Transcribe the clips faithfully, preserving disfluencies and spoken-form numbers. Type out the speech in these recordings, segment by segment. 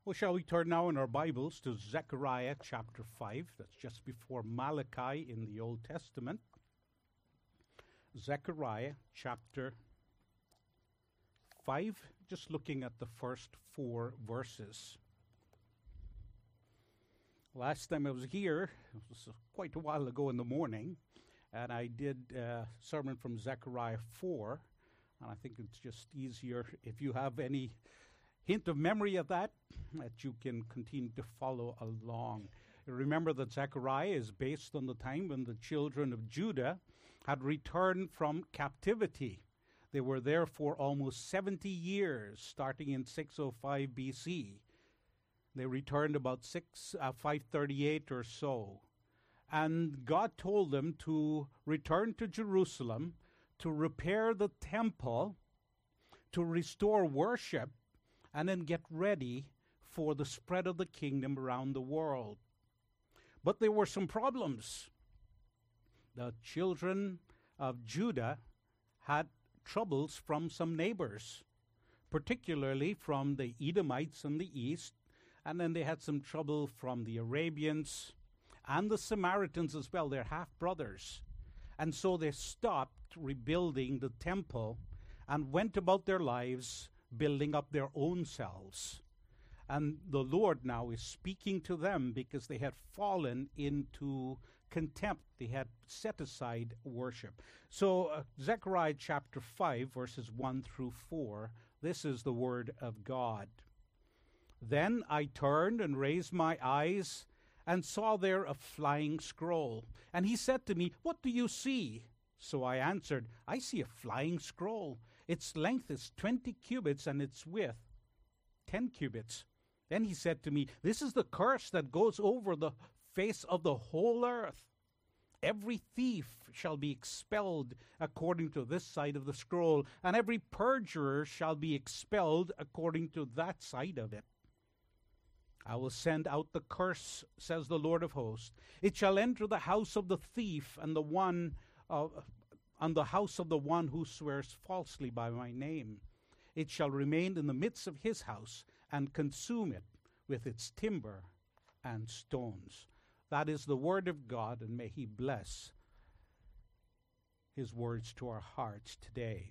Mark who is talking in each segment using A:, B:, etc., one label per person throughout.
A: Well, shall we turn now in our Bibles to Zechariah chapter five? That's just before Malachi in the Old Testament. Zechariah chapter five, just looking at the first four verses. Last time I was here, it was quite a while ago in the morning, and I did a sermon from Zechariah four, and I think it's just easier if you have any hint of memory of that, that you can continue to follow along. Remember that Zechariah is based on the time when the children of Judah had returned from captivity. They were there for almost seventy years, starting in six oh five B C. They returned about six, uh, five thirty-eight or so. And God told them to return to Jerusalem, to repair the temple, to restore worship, and then get ready for the spread of the kingdom around the world. But there were some problems. The children of Judah had troubles from some neighbors, particularly from the Edomites in the east, and then they had some trouble from the Arabians and the Samaritans as well. They're half-brothers. And so they stopped rebuilding the temple and went about their lives building up their own selves. And the Lord now is speaking to them because they had fallen into contempt. They had set aside worship. So uh, Zechariah chapter five, verses one through four, this is the word of God. Then I turned and raised my eyes and saw there a flying scroll. And he said to me, "What do you see?" So I answered, "I see a flying scroll. Its length is twenty cubits and its width ten cubits. Then he said to me, "This is the curse that goes over the face of the whole earth. Every thief shall be expelled according to this side of the scroll, and every perjurer shall be expelled according to that side of it. I will send out the curse, says the Lord of hosts. It shall enter the house of the thief and the one of on the house of the one who swears falsely by my name. It shall remain in the midst of his house and consume it with its timber and stones." That is the word of God, and may he bless his words to our hearts today.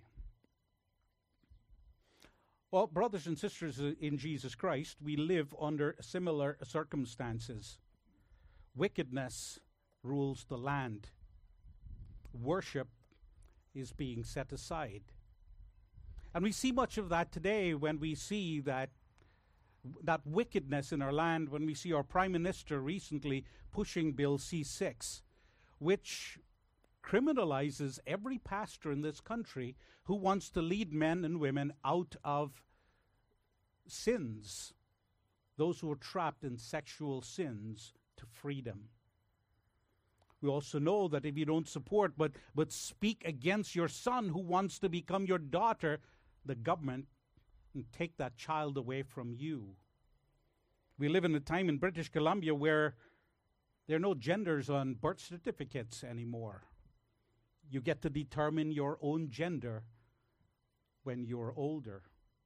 A: Well, brothers and sisters in Jesus Christ, we live under similar circumstances. Wickedness rules the land. Worship is being set aside. And we see much of that today when we see that that wickedness in our land, when we see our Prime Minister recently pushing Bill C six, which criminalizes every pastor in this country who wants to lead men and women out of sins, those who are trapped in sexual sins, to freedom. We also know that if you don't support but, but speak against your son who wants to become your daughter, the government can take that child away from you. We live in a time in British Columbia where there are no genders on birth certificates anymore. You get to determine your own gender when you're older.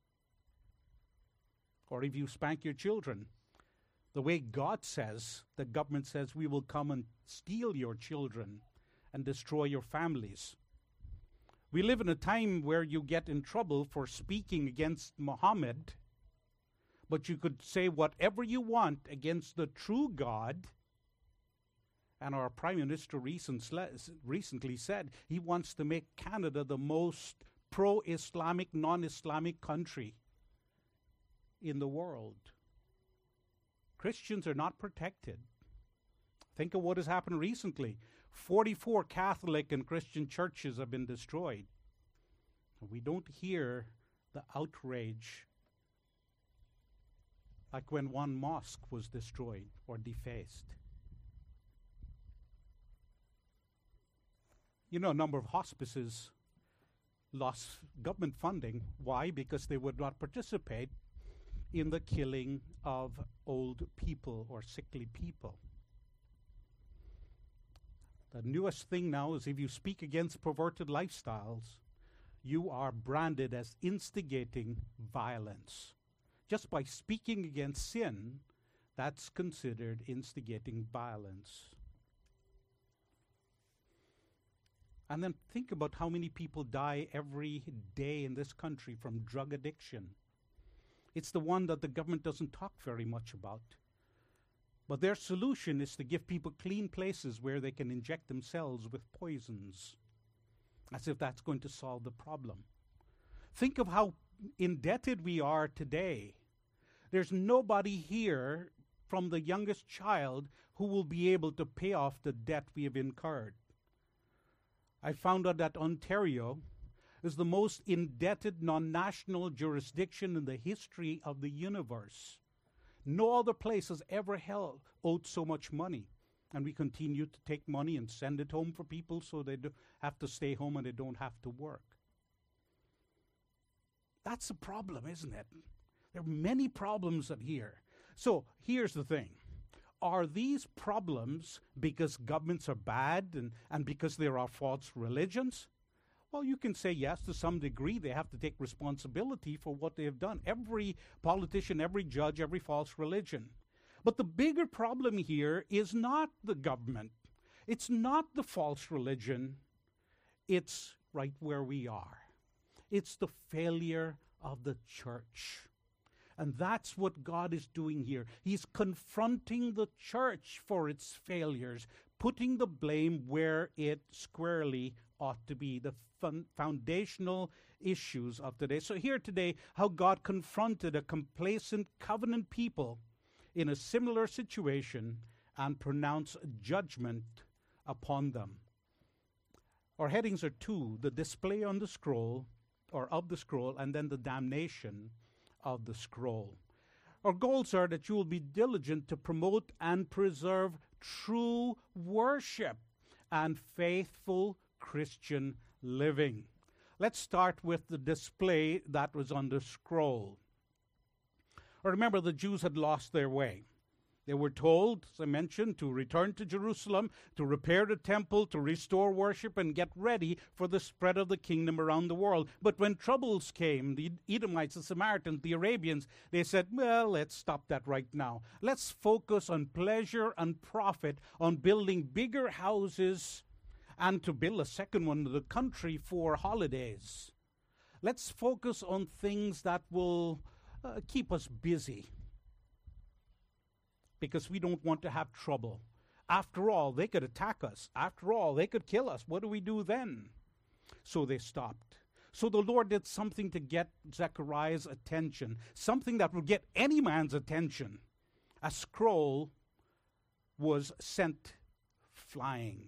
A: Or if you spank your children, the way God says, the government says, we will come and steal your children and destroy your families. We live in a time where you get in trouble for speaking against Muhammad, but you could say whatever you want against the true God. And our Prime Minister recently said he wants to make Canada the most pro-Islamic, non-Islamic country in the world. Christians are not protected. Think of what has happened recently. forty-four Catholic and Christian churches have been destroyed. We don't hear the outrage like when one mosque was destroyed or defaced. You know, a number of hospices lost government funding. Why? Because they would not participate in the killing of old people or sickly people. The newest thing now is if you speak against perverted lifestyles, you are branded as instigating violence. just by speaking against sin, that's considered instigating violence. And then think about how many people die every day in this country from drug addiction. It's the one that the government doesn't talk very much about. But their solution is to give people clean places where they can inject themselves with poisons, as if that's going to solve the problem. Think of how indebted we are today. There's nobody here, from the youngest child, who will be able to pay off the debt we have incurred. I found out that Ontario is the most indebted non-national jurisdiction in the history of the universe. No other place has ever held, owed so much money. And we continue to take money and send it home for people so they do have to stay home and they don't have to work. That's a problem, isn't it? There are many problems at here. So here's the thing. Are these problems because governments are bad and, and because there are false religions? Well, you can say yes, to some degree. They have to take responsibility for what they have done. Every politician, every judge, every false religion. But the bigger problem here is not the government. It's not the false religion. It's right where we are. It's the failure of the church. And that's what God is doing here. He's confronting the church for its failures, putting the blame where it squarely ought to be, the fun- foundational issues of today. So here today, how God confronted a complacent covenant people in a similar situation and pronounced judgment upon them. Our headings are two, the display on the scroll, or of the scroll, and then the damnation of the scroll. Our goals are that you will be diligent to promote and preserve true worship and faithful Christian living. Let's start with the display that was on the scroll. Remember, the Jews had lost their way. They were told, as I mentioned, to return to Jerusalem, to repair the temple, to restore worship, and get ready for the spread of the kingdom around the world. But when troubles came, the Edomites, the Samaritans, the Arabians, they said, well, let's stop that right now. Let's focus on pleasure and profit, on building bigger houses, and to build a second one in the country for holidays. Let's focus on things that will uh, keep us busy, because we don't want to have trouble. After all, they could attack us. After all, they could kill us. What do we do then? So they stopped. So the Lord did something to get Zechariah's attention, something that would get any man's attention. A scroll was sent flying.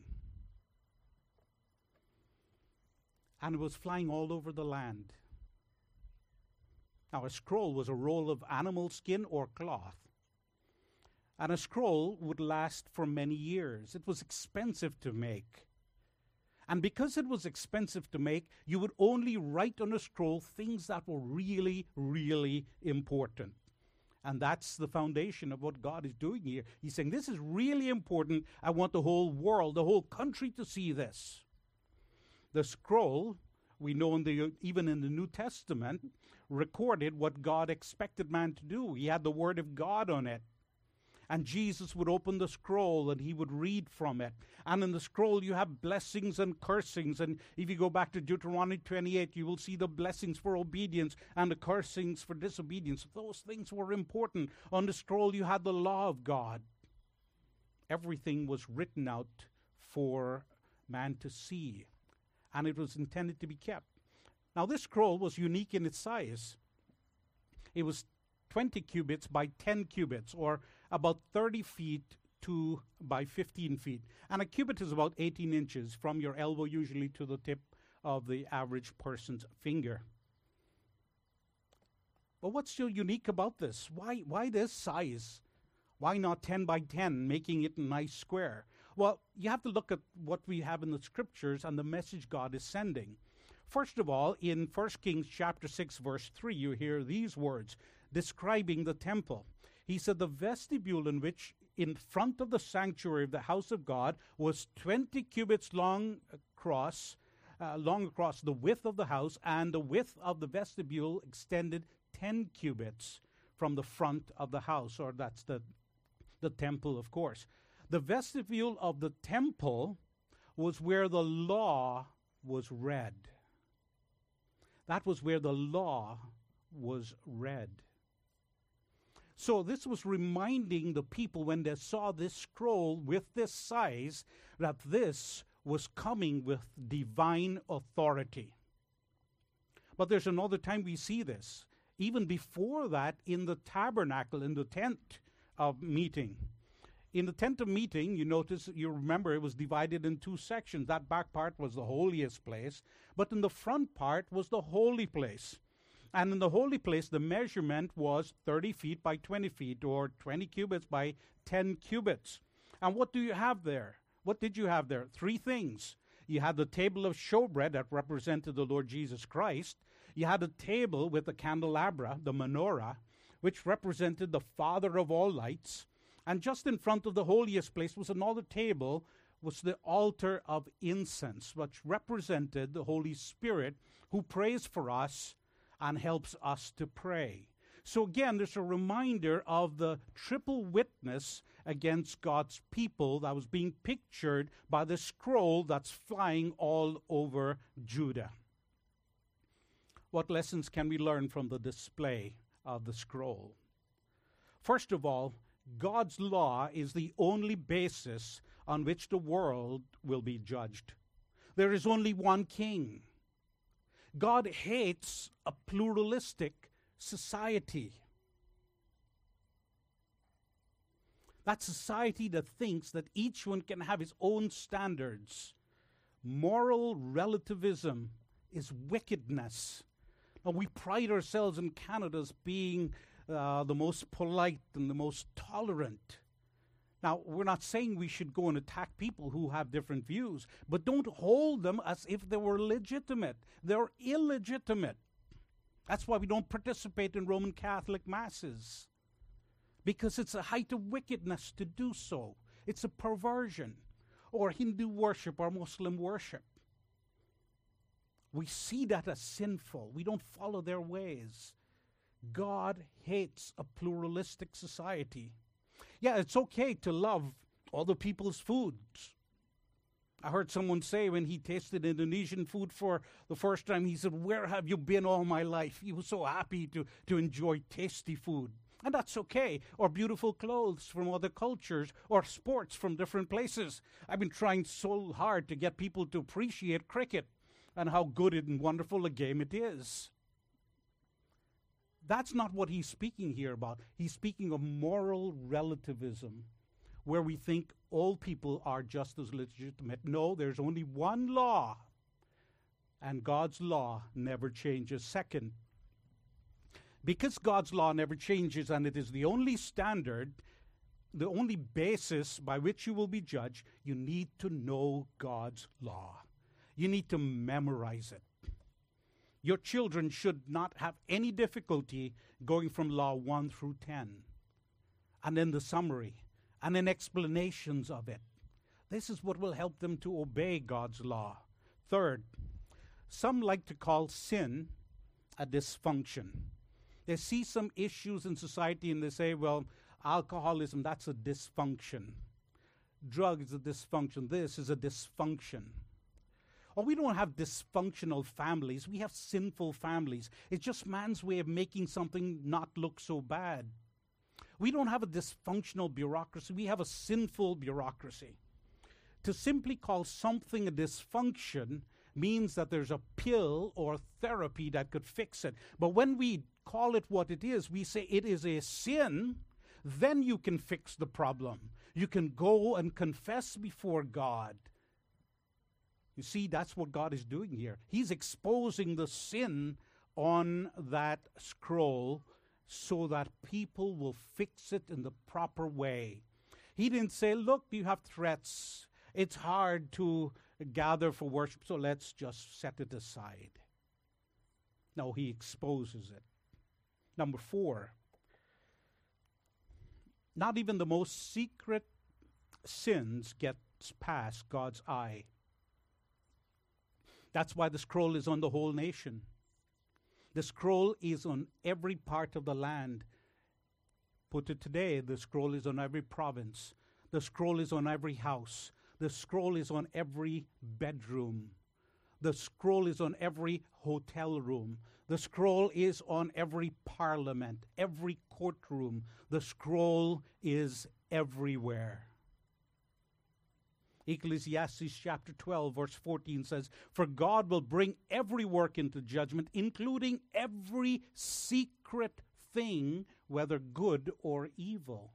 A: And it was flying all over the land. Now, a scroll was a roll of animal skin or cloth. And a scroll would last for many years. It was expensive to make. And because it was expensive to make, you would only write on a scroll things that were really, really important. And that's the foundation of what God is doing here. He's saying, this is really important. I want the whole world, the whole country to see this. The scroll, we know in the, even in the New Testament, recorded what God expected man to do. He had the Word of God on it. And Jesus would open the scroll and he would read from it. And in the scroll you have blessings and cursings. And if you go back to Deuteronomy twenty-eight, you will see the blessings for obedience and the cursings for disobedience. Those things were important. On the scroll you had the law of God. Everything was written out for man to see. And it was intended to be kept. Now this scroll was unique in its size. It was twenty cubits by ten cubits, or about thirty feet to by fifteen feet. And a cubit is about eighteen inches from your elbow usually to the tip of the average person's finger. But what's so unique about this? Why, why this size? Why not ten by ten, making it a nice square? Well, you have to look at what we have in the scriptures and the message God is sending. First of all, in First Kings chapter six, verse three, you hear these words describing the temple. He said, the vestibule in which in front of the sanctuary of the house of God was twenty cubits long across, uh, long across the width of the house, and the width of the vestibule extended ten cubits from the front of the house, or that's the, the temple, of course. The vestibule of the temple was where the law was read. That was where the law was read. So this was reminding the people when they saw this scroll with this size that this was coming with divine authority. But there's another time we see this. Even before that, in the tabernacle, in the tent of meeting. In the tent of meeting, you notice, you remember it was divided in two sections. That back part was the holiest place, but in the front part was the holy place. And in the holy place, the measurement was thirty feet by twenty feet, or twenty cubits by ten cubits. And what do you have there? What did you have there? Three things. You had the table of showbread that represented the Lord Jesus Christ. You had a table with the candelabra, the menorah, which represented the Father of all lights. And just in front of the holiest place was another table, was the altar of incense, which represented the Holy Spirit, who prays for us and helps us to pray. So again, there's a reminder of the triple witness against God's people that was being pictured by the scroll that's flying all over Judah. What lessons can we learn from the display of the scroll? First of all, God's law is the only basis on which the world will be judged. There is only one king. God hates a pluralistic society. That society that thinks that each one can have his own standards. Moral relativism is wickedness. Now, we pride ourselves in Canada as being uh, the most polite and the most tolerant. Now, we're not saying we should go and attack people who have different views, but don't hold them as if they were legitimate. They're illegitimate. That's why we don't participate in Roman Catholic masses, because it's a height of wickedness to do so. It's a perversion, or Hindu worship or Muslim worship. We see that as sinful. We don't follow their ways. God hates a pluralistic society. Yeah, it's okay to love other people's foods. I heard someone say when he tasted Indonesian food for the first time, he said, "Where have you been all my life?" He was so happy to, to enjoy tasty food. And that's okay. Or beautiful clothes from other cultures, or sports from different places. I've been trying so hard to get people to appreciate cricket and how good and wonderful a game it is. That's not what he's speaking here about. He's speaking of moral relativism, where we think all people are just as legitimate. No, there's only one law, and God's law never changes. Second, because God's law never changes, and it is the only standard, the only basis by which you will be judged, you need to know God's law. You need to memorize it. Your children should not have any difficulty going from law one through ten. And then the summary, and then explanations of it. This is what will help them to obey God's law. Third, some like to call sin a dysfunction. They see some issues in society and they say, well, alcoholism, that's a dysfunction. Drugs is a dysfunction. This is a dysfunction. Or we don't have dysfunctional families. We have sinful families. It's just man's way of making something not look so bad. We don't have a dysfunctional bureaucracy. We have a sinful bureaucracy. To simply call something a dysfunction means that there's a pill or therapy that could fix it. But when we call it what it is, we say it is a sin, then you can fix the problem. You can go and confess before God. You see, that's what God is doing here. He's exposing the sin on that scroll so that people will fix it in the proper way. He didn't say, look, you have threats. It's hard to gather for worship, so let's just set it aside. No, he exposes it. Number four, not even the most secret sins gets past God's eye. That's why the scroll is on the whole nation. The scroll is on every part of the land. Put it today, the scroll is on every province. The scroll is on every house. The scroll is on every bedroom. The scroll is on every hotel room. The scroll is on every parliament, every courtroom. The scroll is everywhere. Ecclesiastes chapter twelve, verse fourteen says, "For God will bring every work into judgment, including every secret thing, whether good or evil."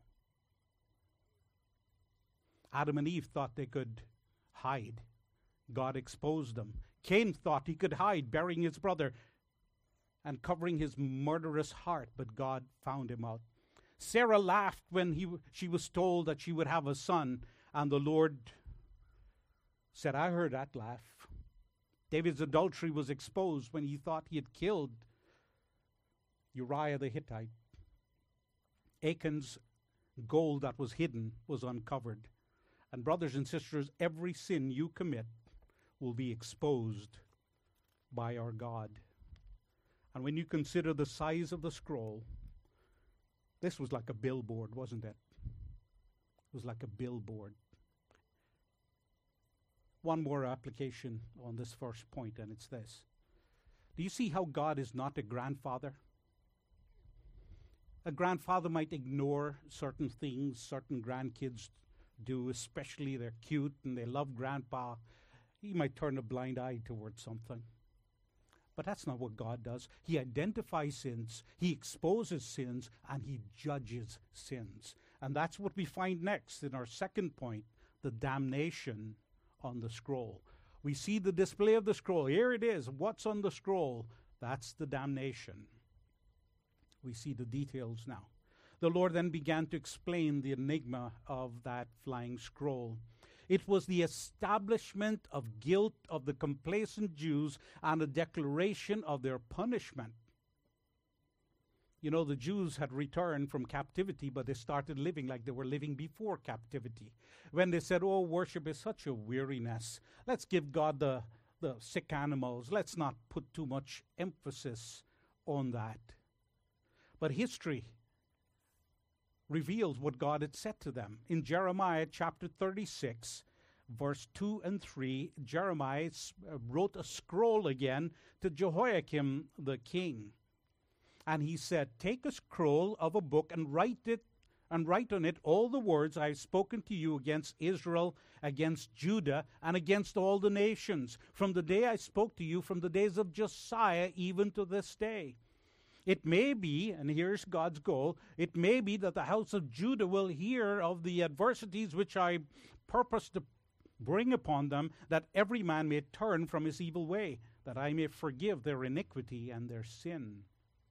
A: Adam and Eve thought they could hide. God exposed them. Cain thought he could hide, burying his brother and covering his murderous heart, but God found him out. Sarah laughed when he, she was told that she would have a son, and the Lord said, "I heard that laugh." David's adultery was exposed when he thought he had killed Uriah the Hittite. Achan's gold that was hidden was uncovered. And brothers and sisters, every sin you commit will be exposed by our God. And when you consider the size of the scroll, this was like a billboard, wasn't it? It was like a billboard. One more application on this first point, and it's this. Do you see how God is not a grandfather? A grandfather might ignore certain things certain grandkids do, especially they're cute and they love grandpa. He might turn a blind eye towards something. But that's not what God does. He identifies sins, he exposes sins, and he judges sins. And that's what we find next in our second point, the damnation on the scroll. We see the display of the scroll. Here it is. What's on the scroll? That's the damnation. We see the details now. The Lord then began to explain the enigma of that flying scroll. It was the establishment of guilt of the complacent Jews and a declaration of their punishment. You know, the Jews had returned from captivity, but they started living like they were living before captivity. When they said, "Oh, worship is such a weariness. Let's give God the, the sick animals. Let's not put too much emphasis on that." But history reveals what God had said to them. In Jeremiah chapter thirty-six, verse two and three, Jeremiah uh, wrote a scroll again to Jehoiakim the king. And he said, "Take a scroll of a book and write it, and write on it all the words I have spoken to you against Israel, against Judah, and against all the nations, from the day I spoke to you, from the days of Josiah, even to this day. It may be," and here's God's goal, "it may be that the house of Judah will hear of the adversities which I purpose to bring upon them, that every man may turn from his evil way, that I may forgive their iniquity and their sin."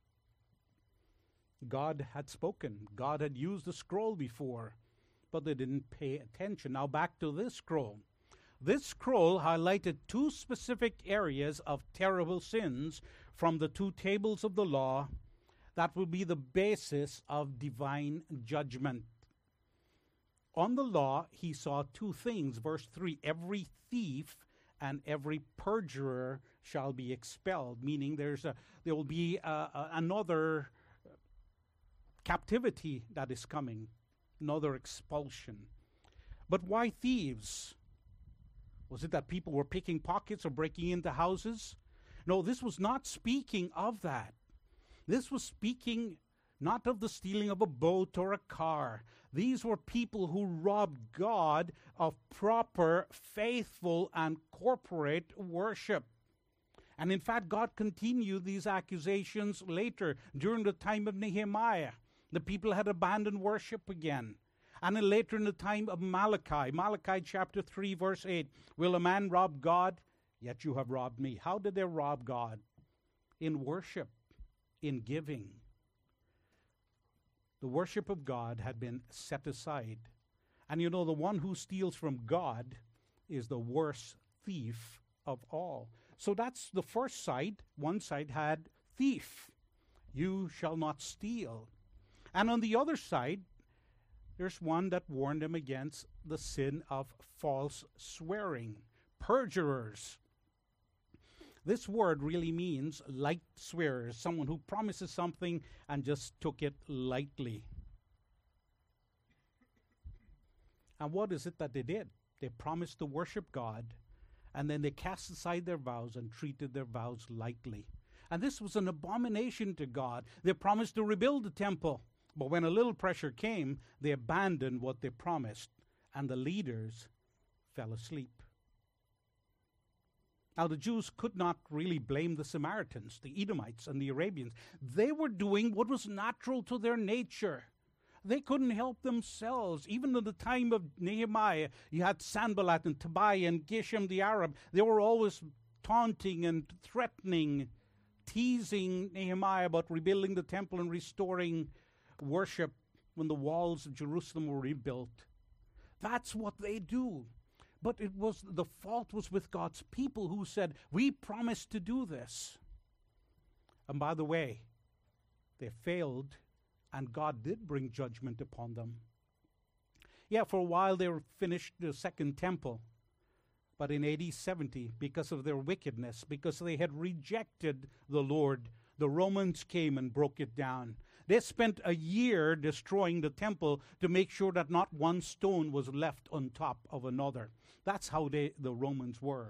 A: God had spoken. God had used the scroll before, but they didn't pay attention. Now back to this scroll. This scroll highlighted two specific areas of terrible sins from the two tables of the law that will be the basis of divine judgment. On the law, he saw two things. Verse three, "Every thief and every perjurer shall be expelled," meaning there's a there will be a, a, another captivity that is coming, another expulsion. But why thieves? Was it that people were picking pockets or breaking into houses? No, this was not speaking of that. This was speaking not of the stealing of a boat or a car. These were people who robbed God of proper, faithful, and corporate worship. And in fact, God continued these accusations later during the time of Nehemiah. The people had abandoned worship again. And then later in the time of Malachi, Malachi chapter three, verse eight, "Will a man rob God? Yet you have robbed me." How did they rob God? In worship, in giving. The worship of God had been set aside. And you know, the one who steals from God is the worst thief of all. So that's the first side. One side had thief. You shall not steal. And on the other side, there's one that warned them against the sin of false swearing. Perjurers. This word really means light swearers, someone who promises something and just took it lightly. And what is it that they did? They promised to worship God, and then they cast aside their vows and treated their vows lightly. And this was an abomination to God. They promised to rebuild the temple, but when a little pressure came, they abandoned what they promised, and the leaders fell asleep. Now, the Jews could not really blame the Samaritans, the Edomites, and the Arabians. They were doing what was natural to their nature. They couldn't help themselves. Even in the time of Nehemiah, you had Sanballat and Tobiah and Geshem the Arab. They were always taunting and threatening, teasing Nehemiah about rebuilding the temple and restoring worship when the walls of Jerusalem were rebuilt. That's what they do. But it was the fault was with God's people who said, we promised to do this. And by the way, they failed, and God did bring judgment upon them. Yeah, for a while they were finished the second temple. But in A D seventy, because of their wickedness, because they had rejected the Lord, the Romans came and broke it down. They spent a year destroying the temple to make sure that not one stone was left on top of another. That's how they, the Romans were.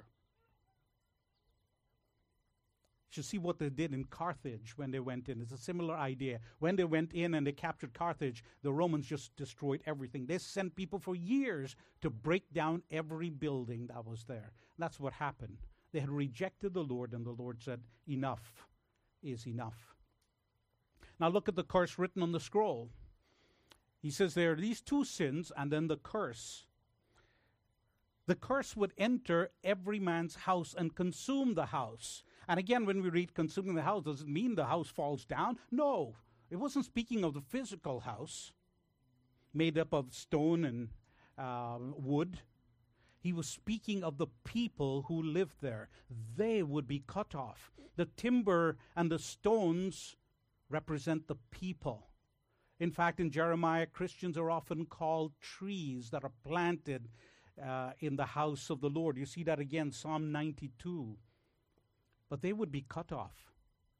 A: You should see what they did in Carthage when they went in. It's a similar idea. When they went in and they captured Carthage, the Romans just destroyed everything. They sent people for years to break down every building that was there. That's what happened. They had rejected the Lord, and the Lord said, enough is enough. Now look at the curse written on the scroll. He says there are these two sins and then the curse. The curse would enter every man's house and consume the house. And again, when we read consuming the house, does it mean the house falls down? No. It wasn't speaking of the physical house made up of stone and uh, wood. He was speaking of the people who lived there. They would be cut off. The timber and the stones represent the people. In fact, in Jeremiah, Christians are often called trees that are planted uh, in the house of the Lord. You see that again, Psalm ninety-two. But they would be cut off.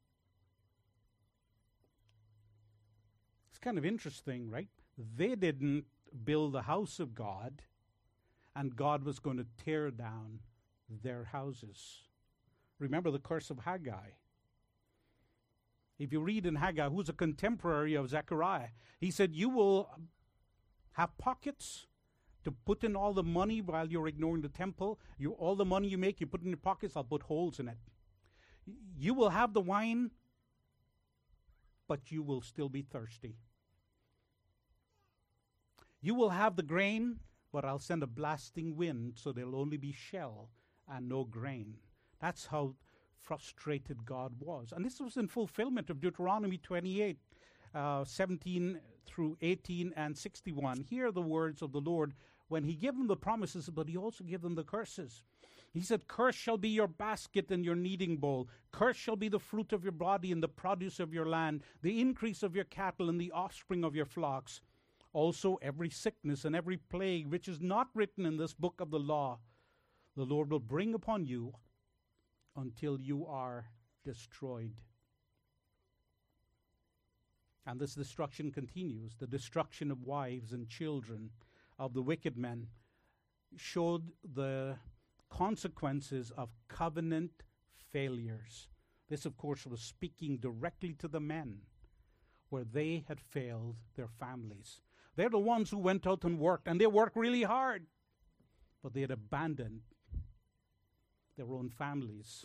A: It's kind of interesting, right? They didn't build the house of God, and God was going to tear down their houses. Remember the curse of Haggai. If you read in Haggai, who's a contemporary of Zechariah, he said, you will have pockets to put in all the money while you're ignoring the temple. You, all the money you make, you put in your pockets, I'll put holes in it. You will have the wine, but you will still be thirsty. You will have the grain, but I'll send a blasting wind, so there'll only be shell and no grain. That's how frustrated God was. And this was in fulfillment of Deuteronomy twenty-eight, uh, seventeen through eighteen and sixty-one. Here are the words of the Lord when he gave them the promises, but he also gave them the curses. He said, cursed shall be your basket and your kneading bowl. Cursed shall be the fruit of your body and the produce of your land, the increase of your cattle and the offspring of your flocks. Also every sickness and every plague which is not written in this book of the law, the Lord will bring upon you until you are destroyed. And this destruction continues. The destruction of wives and children of the wicked men showed the consequences of covenant failures. This, of course, was speaking directly to the men, where they had failed their families. They're the ones who went out and worked, and they worked really hard, but they had abandoned their own families.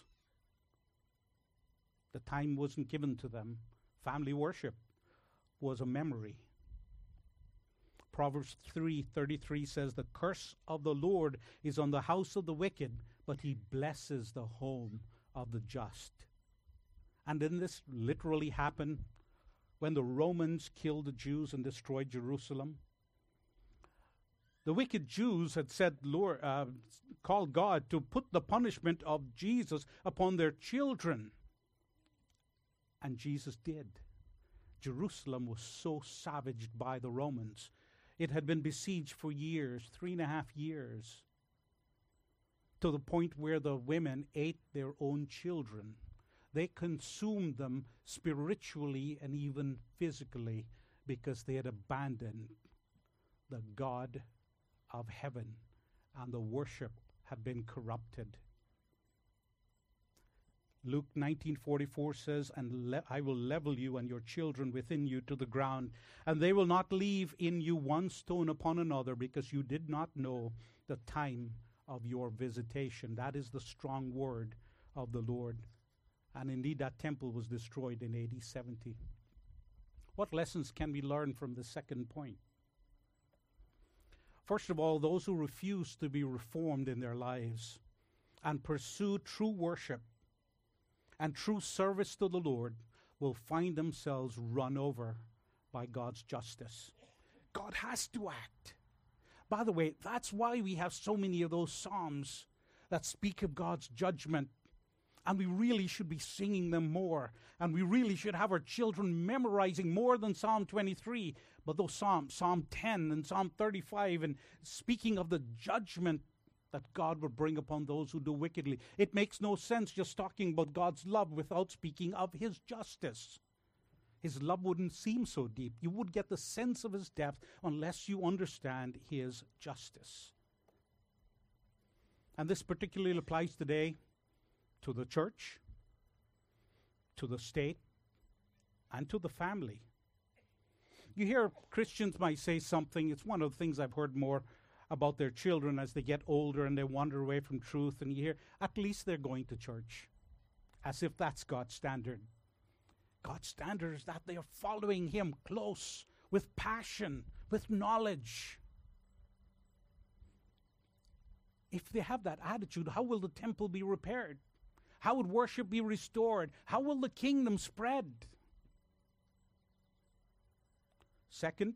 A: The time wasn't given to them. Family worship was a memory. Proverbs three thirty-three says, the curse of the Lord is on the house of the wicked, but he blesses the home of the just. And didn't this literally happen when the Romans killed the Jews and destroyed Jerusalem? The wicked Jews had said, Lord, uh, called God to put the punishment of Jesus upon their children. And Jesus did. Jerusalem was so savaged by the Romans. It had been besieged for years, three and a half years, to the point where the women ate their own children. They consumed them spiritually and even physically because they had abandoned the God of heaven, and the worship had been corrupted. Luke nineteen forty-four says, and le- I will level you and your children within you to the ground, and they will not leave in you one stone upon another, because you did not know the time of your visitation. That is the strong word of the Lord. And indeed, that temple was destroyed in A D seventy. What lessons can we learn from the second point? First of all, those who refuse to be reformed in their lives and pursue true worship and true service to the Lord will find themselves run over by God's justice. God has to act. By the way, that's why we have so many of those psalms that speak of God's judgment. And we really should be singing them more. And we really should have our children memorizing more than Psalm twenty-three. But those Psalms, Psalm ten and Psalm thirty-five, and speaking of the judgment that God will bring upon those who do wickedly. It makes no sense just talking about God's love without speaking of his justice. His love wouldn't seem so deep. You would get the sense of his depth unless you understand his justice. And this particularly applies today to the church, to the state, and to the family. You hear Christians might say something. It's one of the things I've heard more about their children as they get older and they wander away from truth. And you hear, at least they're going to church, as if that's God's standard. God's standard is that they are following him close, with passion, with knowledge. If they have that attitude, how will the temple be repaired? How would worship be restored? How will the kingdom spread? Second,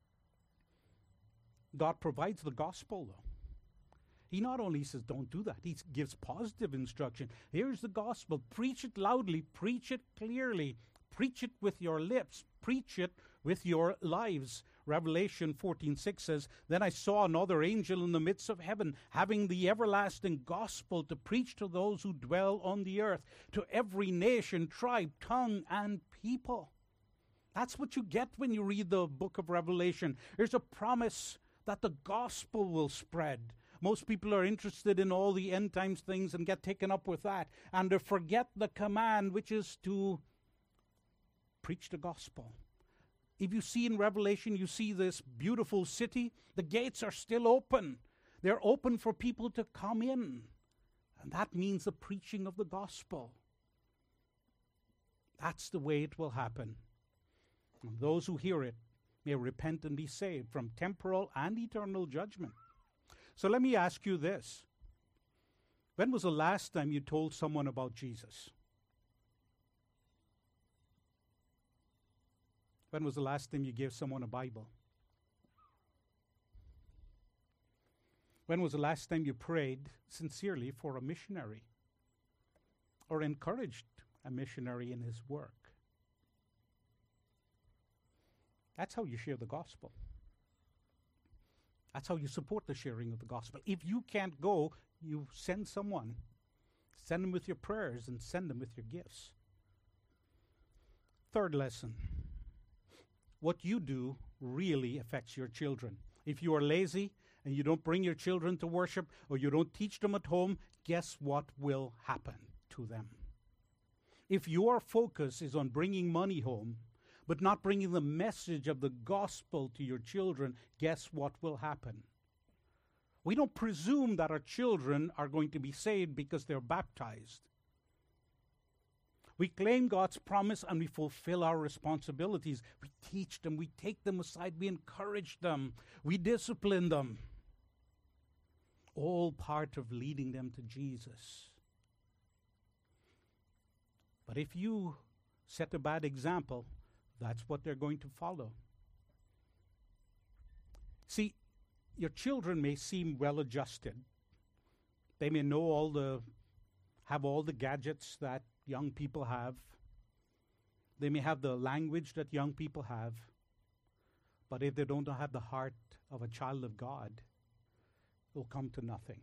A: God provides the gospel, though. He not only says, don't do that, he gives positive instruction. Here's the gospel. Preach it loudly. Preach it clearly. Preach it with your lips. Preach it with your lives. Revelation fourteen six says, Then I saw another angel in the midst of heaven, having the everlasting gospel to preach to those who dwell on the earth, to every nation, tribe, tongue, and people. That's what you get when you read the book of Revelation. There's a promise that the gospel will spread. Most people are interested in all the end times things and get taken up with that, and they forget the command, which is to preach the gospel. If you see in Revelation, you see this beautiful city, the gates are still open. They're open for people to come in. And that means the preaching of the gospel. That's the way it will happen. And those who hear it may repent and be saved from temporal and eternal judgment. So let me ask you this. When was the last time you told someone about Jesus? When was the last time you gave someone a Bible? When was the last time you prayed sincerely for a missionary or encouraged a missionary in his work? That's how you share the gospel. That's how you support the sharing of the gospel. If you can't go, you send someone. Send them with your prayers and send them with your gifts. Third lesson. What you do really affects your children. If you are lazy and you don't bring your children to worship or you don't teach them at home, guess what will happen to them? If your focus is on bringing money home, but not bringing the message of the gospel to your children, guess what will happen? We don't presume that our children are going to be saved because they're baptized. We claim God's promise and we fulfill our responsibilities. We teach them, we take them aside, we encourage them, we discipline them. All part of leading them to Jesus. But if you set a bad example, that's what they're going to follow. See, your children may seem well adjusted. They may know all the, have all the gadgets that young people have. They may have the language that young people have. But if they don't have the heart of a child of God, it will come to nothing.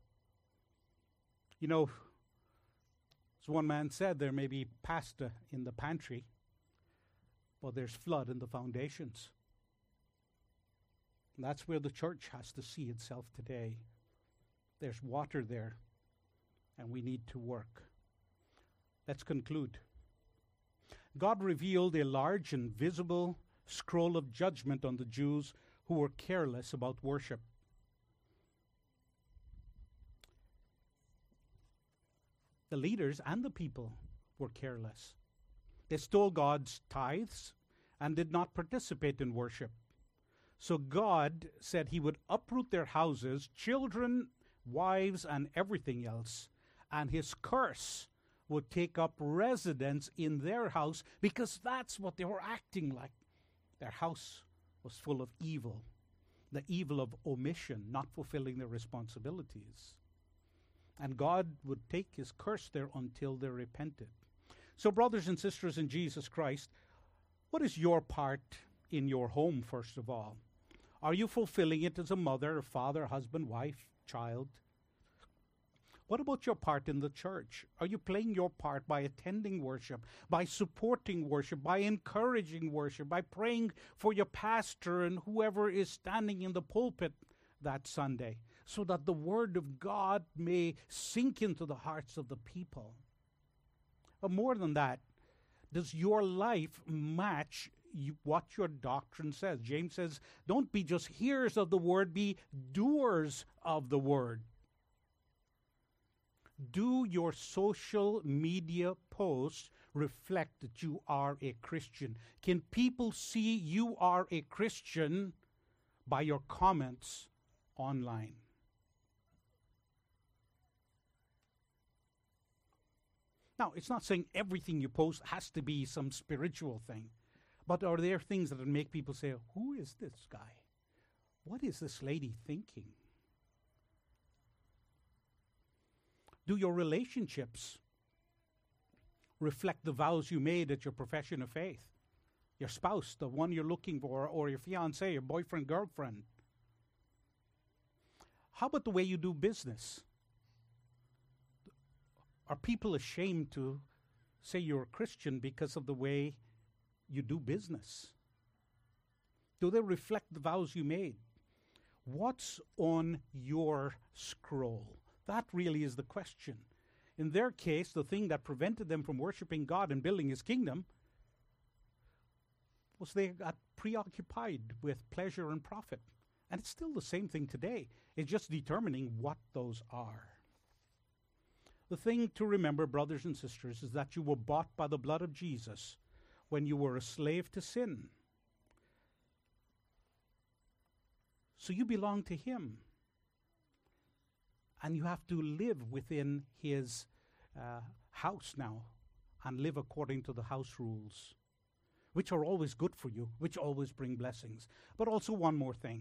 A: You know, as one man said, there may be pasta in the pantry, but there's flood in the foundations. And that's where the church has to see itself today. There's water there, and we need to work. Let's conclude. God revealed a large and visible scroll of judgment on the Jews who were careless about worship. The leaders and the people were careless. They stole God's tithes and did not participate in worship. So God said he would uproot their houses, children, wives, and everything else, and his curse would take up residence in their house, because that's what they were acting like. Their house was full of evil, the evil of omission, not fulfilling their responsibilities. And God would take his curse there until they repented. So, brothers and sisters in Jesus Christ, what is your part in your home, first of all? Are you fulfilling it as a mother, father, husband, wife, child? What about your part in the church? Are you playing your part by attending worship, by supporting worship, by encouraging worship, by praying for your pastor and whoever is standing in the pulpit that Sunday, so that the word of God may sink into the hearts of the people? But more than that, does your life match you, what your doctrine says? James says, don't be just hearers of the word, be doers of the word. Do your social media posts reflect that you are a Christian? Can people see you are a Christian by your comments online? Now, it's not saying everything you post has to be some spiritual thing, but are there things that make people say, who is this guy? What is this lady thinking? Do your relationships reflect the vows you made at your profession of faith? Your spouse, the one you're looking for, or your fiancé, your boyfriend, girlfriend? How about the way you do business? Are people ashamed to say you're a Christian because of the way you do business? Do they reflect the vows you made? What's on your scroll? That really is the question. In their case, the thing that prevented them from worshiping God and building his kingdom was they got preoccupied with pleasure and profit. And it's still the same thing today. It's just determining what those are. The thing to remember, brothers and sisters, is that you were bought by the blood of Jesus when you were a slave to sin. So you belong to him. And you have to live within his uh, house now and live according to the house rules, which are always good for you, which always bring blessings. But also one more thing.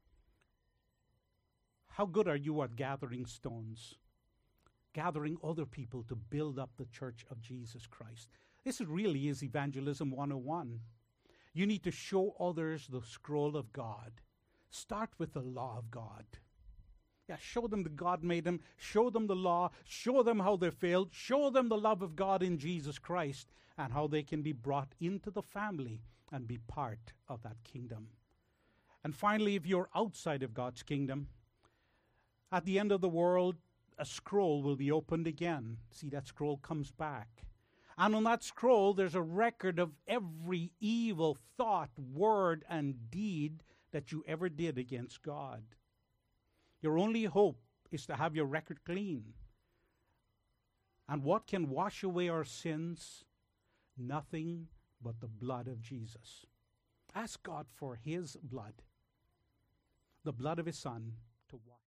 A: How good are you at gathering stones? Gathering other people to build up the church of Jesus Christ. This really is Evangelism one oh one. You need to show others the scroll of God. Start with the law of God. Yeah, show them that God made them. Show them the law. Show them how they failed. Show them the love of God in Jesus Christ and how they can be brought into the family and be part of that kingdom. And finally, if you're outside of God's kingdom, at the end of the world, a scroll will be opened again. See, that scroll comes back. And on that scroll, there's a record of every evil thought, word, and deed that you ever did against God. Your only hope is to have your record clean. And what can wash away our sins? Nothing but the blood of Jesus. Ask God for his blood, the blood of his Son, to wash.